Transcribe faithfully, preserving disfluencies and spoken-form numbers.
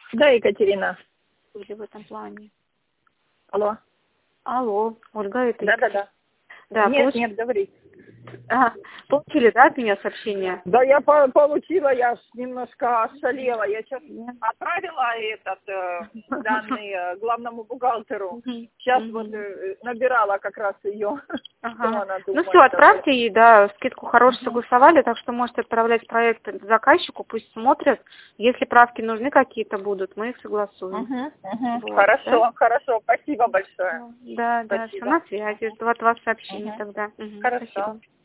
Да, Екатерина. Или в этом плане. Алло. Алло, Ольга, это Да, да, да. Да, Нет, получ- нет, говори. а, получили, да, от меня сообщение? Да, я по- получила, я ж немножко ошалела. Я сейчас Да. отправила этот э, данный э, главному бухгалтеру. Мгм, Сейчас вот мгм. э, набирала как раз ее, что Ага. она Ну думает. все, отправьте ей, да, скидку хорошую Мгм. согласовали, так что можете отправлять проект заказчику, пусть смотрят. Если правки нужны какие-то будут, мы их согласуем. Мгм, мгм. Вот, да? Хорошо, хорошо, спасибо большое. Всё. Да, да, все Спасибо. на связи. Жду от вас сообщений Мгм. тогда. Мгм, Хорошо. спасибо.